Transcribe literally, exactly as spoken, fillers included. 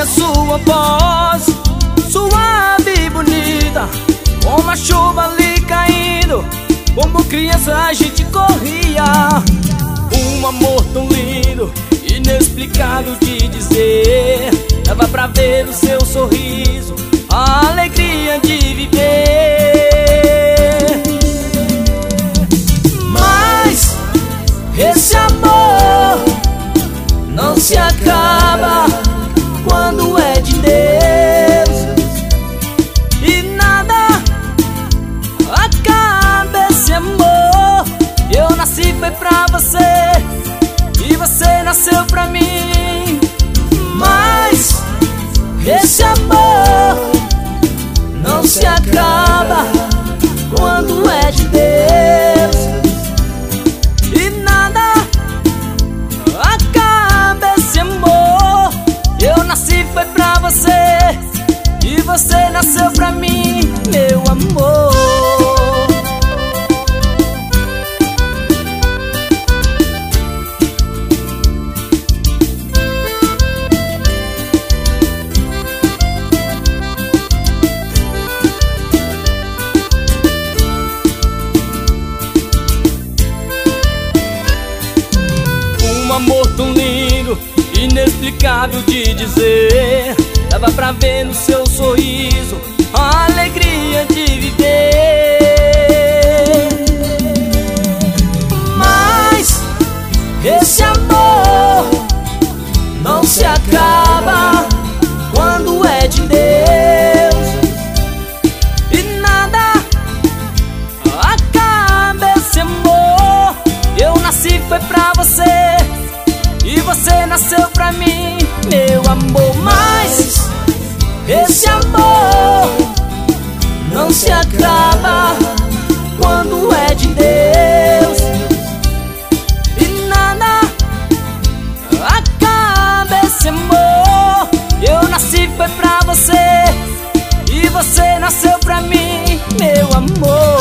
a sua voz suave e bonita, como a chuva ali caindo, como criança a gente corria. Um amor tão lindo, inexplicável de dizer. Dava pra ver o seu sorriso, a alegria de viver. Mas esse amor não se acaba quando é de Deus, e nada acaba esse amor. Eu nasci foi pra você e você nasceu pra mim. Mas esse amor não se acaba quando é de Deus, e nada acaba esse amor. Eu nasci foi pra você e você nasceu pra mim, meu amor. Um amor tão lindo, inexplicável de dizer. Dava pra ver no seu sorriso a alegria de viver. Mas esse amor não se acaba quando é de Deus, e nada acaba esse amor. Eu nasci foi pra você e você nasceu pra mim, meu amor. Mas esse amor não se acaba quando é de Deus, e nada acaba esse amor. Eu nasci foi pra você e você nasceu pra mim, meu amor.